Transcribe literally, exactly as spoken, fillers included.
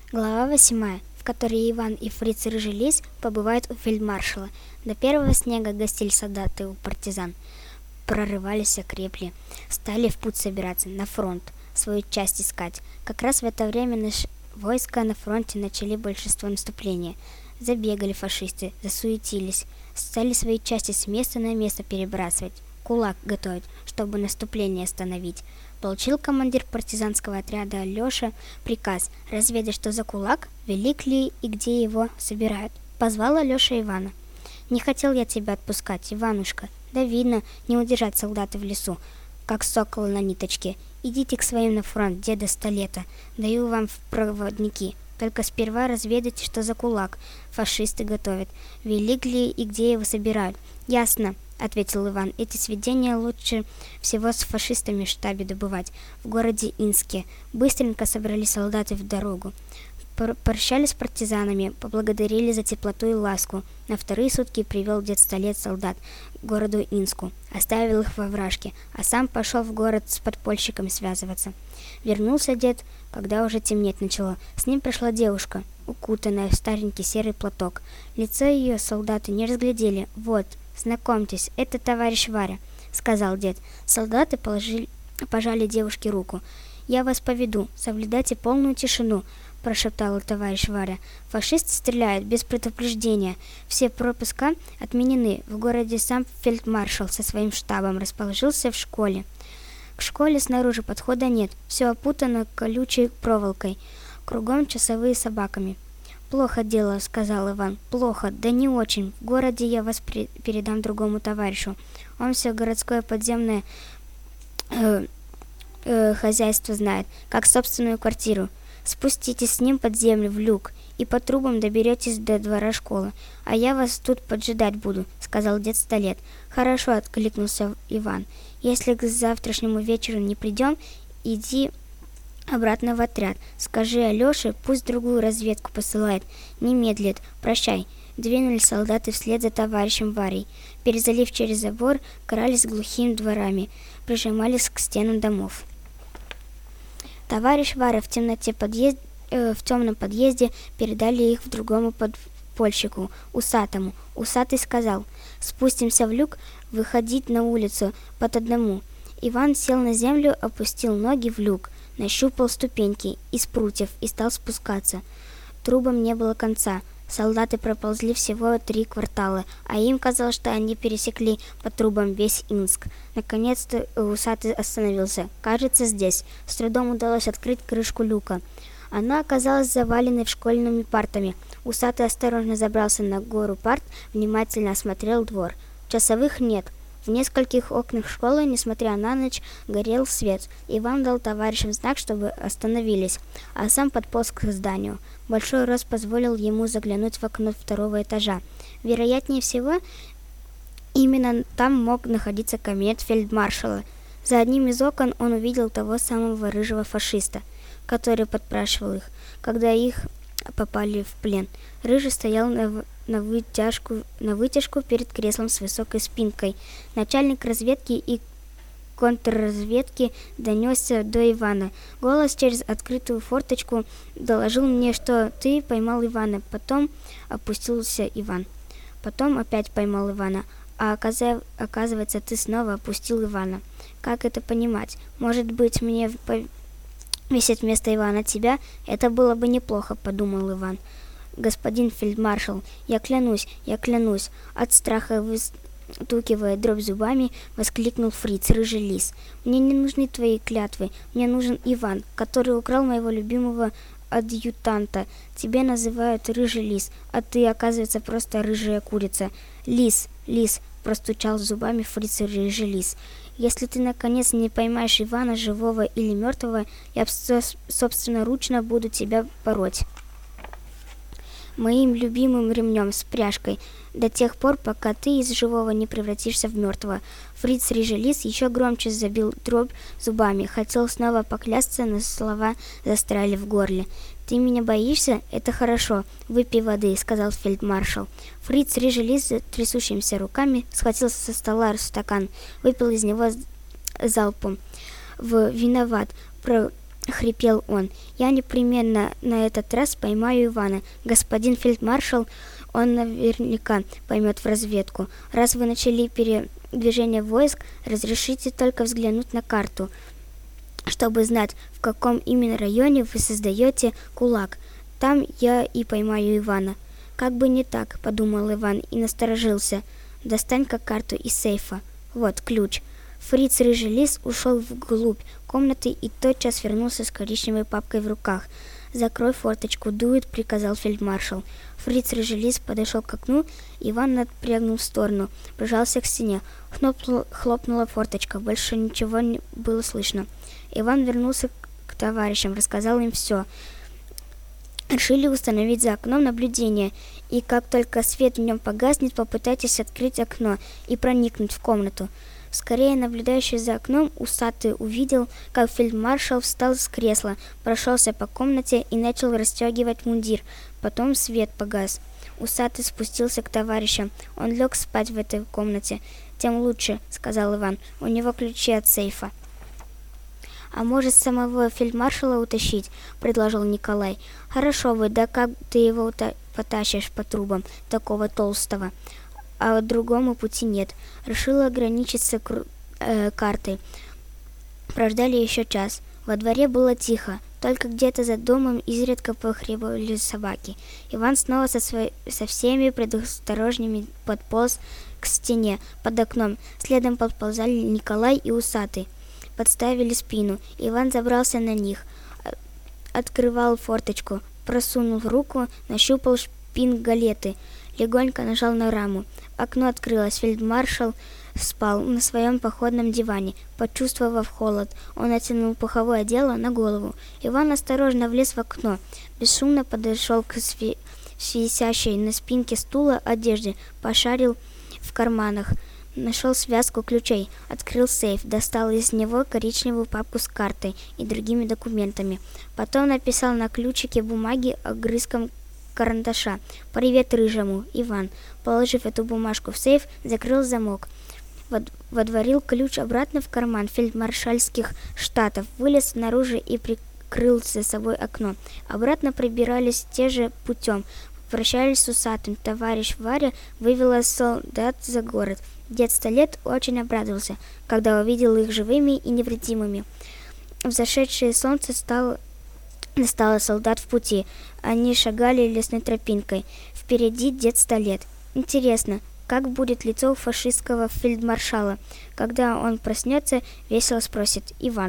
Глава восьмая, в которой Иван и фриц Рыжий Лис побывают у фельдмаршала. До первого снега гостили солдаты у партизан. Прорывались, окрепли. Стали в путь собираться, на фронт, свою часть искать. Как раз в это время наше войска на фронте начали большинство наступления. Забегали фашисты, засуетились. Стали свои части с места на место перебрасывать. Кулак готовить, чтобы наступление остановить. Получил командир партизанского отряда Алеша приказ разведать, что за кулак, велик ли и где его собирают. Позвал Алеша Ивана. «Не хотел я тебя отпускать, Иванушка. Да видно, не удержать солдаты в лесу, как сокол на ниточке. Идите к своим на фронт, деда сто лета. Даю вам в проводники. Только сперва разведайте, что за кулак фашисты готовят. Велик ли и где его собирают». «Ясно», — ответил Иван. «Эти сведения лучше всего с фашистами в штабе добывать, в городе Инске». Быстренько собрались солдаты в дорогу. Прощались с партизанами, поблагодарили за теплоту и ласку. На вторые сутки привел дед сто лет солдат к городу Инску, оставил их во вражке, а сам пошел в город с подпольщиками связываться. Вернулся дед, когда уже темнеть начало. С ним пришла девушка, укутанная в старенький серый платок. Лицо ее солдаты не разглядели. «Вот, знакомьтесь, это товарищ Варя», — сказал дед. Солдаты положили, пожали девушке руку. «Я вас поведу, соблюдайте полную тишину», — прошептала товарищ Варя. «Фашисты стреляют без предупреждения. Все пропуска отменены. В городе сам фельдмаршал со своим штабом расположился в школе. К школе снаружи подхода нет. Все опутано колючей проволокой. Кругом часовые собаками». «Плохо дело», — сказал Иван. «Плохо, да не очень. В городе я вас при- передам другому товарищу. Он все городское подземное э, э, хозяйство знает, как собственную квартиру. Спуститесь с ним под землю в люк и по трубам доберетесь до двора школы, а я вас тут поджидать буду», — сказал дед сто лет. «Хорошо», — откликнулся Иван. «Если к завтрашнему вечеру не придем, иди обратно в отряд. Скажи Алёше, пусть другую разведку посылает. Не медлит. Прощай». Двинулись солдаты вслед за товарищем Варей. Перезалив через забор, крались глухими дворами, прижимались к стенам домов. Товарищ Варя в темноте подъезд... э, в темном подъезде передали их в другому подпольщику, усатому. Усатый сказал: «Спустимся в люк, выходить на улицу под одному». Иван сел на землю, опустил ноги в люк, нащупал ступеньки из прутьев и стал спускаться. Трубам не было конца. Солдаты проползли всего три квартала, а им казалось, что они пересекли по трубам весь Инск. Наконец-то усатый остановился. «Кажется, здесь». С трудом удалось открыть крышку люка. Она оказалась заваленной школьными партами. Усатый осторожно забрался на гору парт, внимательно осмотрел двор. Часовых нет. В нескольких окнах школы, несмотря на ночь, горел свет. Иван дал товарищам знак, чтобы остановились, а сам подполз к зданию. Большой рост позволил ему заглянуть в окно второго этажа. Вероятнее всего, именно там мог находиться кабинет фельдмаршала. За одним из окон он увидел того самого рыжего фашиста, который подпрашивал их, когда их попали в плен. Рыжий стоял на, на, вытяжку, на вытяжку перед креслом с высокой спинкой. Начальник разведки и контрразведки донесся до Ивана. Голос через открытую форточку доложил мне, что ты поймал Ивана. Потом опустился Иван. Потом опять поймал Ивана. А оказав, оказывается, ты снова опустил Ивана. Как это понимать? Может быть, мне повесить вместо Ивана тебя? Это было бы неплохо, подумал Иван. «Господин фельдмаршал, я клянусь, я клянусь!» От страха выстукивая дробь зубами, воскликнул фриц Рыжий Лис. «Мне не нужны твои клятвы, мне нужен Иван, который украл моего любимого адъютанта. Тебя называют Рыжий Лис, а ты, оказывается, просто рыжая курица». «Лис, лис!» — простучал зубами фриц Рыжий Лис. «Если ты, наконец, не поймаешь Ивана, живого или мертвого, я собственноручно буду тебя пороть моим любимым ремнем с пряжкой до тех пор, пока ты из живого не превратишься в мертвого». Фриц Рыжий Лис еще громче забил дробь зубами, хотел снова поклясться, но слова застряли в горле. «Ты меня боишься? Это хорошо. Выпей воды», — сказал фельдмаршал. Фриц Рыжий Лис трясущимися руками схватил со стола стакан, выпил из него залпом. В «Виноват», — хрипел он. «Я непременно на этот раз поймаю Ивана. Господин фельдмаршал, он наверняка поймет в разведку. Раз вы начали передвижение войск, разрешите только взглянуть на карту, чтобы знать, в каком именно районе вы создаете кулак. Там я и поймаю Ивана». «Как бы не так», — подумал Иван и насторожился. «Достань-ка карту из сейфа. Вот ключ». Фриц Рыжий Лис ушел вглубь комнаты и тотчас вернулся с коричневой папкой в руках. «Закрой форточку, дует», — приказал фельдмаршал. Фриц Рыжий Лис подошел к окну, Иван отпрягнул в сторону, прижался к стене. Хлопнула, хлопнула форточка, больше ничего не было слышно. Иван вернулся к товарищам, рассказал им все. Решили установить за окном наблюдение, и как только свет в нем погаснет, попытайтесь открыть окно и проникнуть в комнату. Скорее, наблюдающий за окном, усатый увидел, как фельдмаршал встал с кресла, прошелся по комнате и начал расстегивать мундир. Потом свет погас. Усатый спустился к товарищам. Он лег спать в этой комнате. «Тем лучше», — сказал Иван. «У него ключи от сейфа». «А может, самого фельдмаршала утащить?» — предложил Николай. «Хорошо бы, да как ты его потащишь по трубам, такого толстого?» «А другому пути нет». Решил ограничиться кру- э, картой. Прождали еще час. Во дворе было тихо, только где-то за домом изредка похребывали собаки. Иван снова со, сво- со всеми предосторожными подполз к стене под окном. Следом подползали Николай и Усатый. Подставили спину. Иван забрался на них. Открывал форточку. Просунул руку, нащупал шпингалеты. Легонько нажал на раму. Окно открылось. Фельдмаршал спал на своем походном диване. Почувствовав холод, он натянул пуховое одеяло на голову. Иван осторожно влез в окно. Бесшумно подошел к сви- висящей на спинке стула одежде. Пошарил в карманах. Нашел связку ключей. Открыл сейф. Достал из него коричневую папку с картой и другими документами. Потом написал на ключике бумаги огрызком карандаша: «Привет Рыжему, Иван». Положив эту бумажку в сейф, закрыл замок. Водворил ключ обратно в карман фельдмаршальских штатов, вылез наружу и прикрыл за собой окно. Обратно прибирались те же путем. Прощались с Усатым. Товарищ Варя вывела солдат за город. Дед Столет очень обрадовался, когда увидел их живыми и невредимыми. Взошедшее солнце стало Настало солдат в пути. Они шагали лесной тропинкой. Впереди дед Столет. Интересно, как будет лицо у фашистского фельдмаршала? Когда он проснется, весело спросит Иван.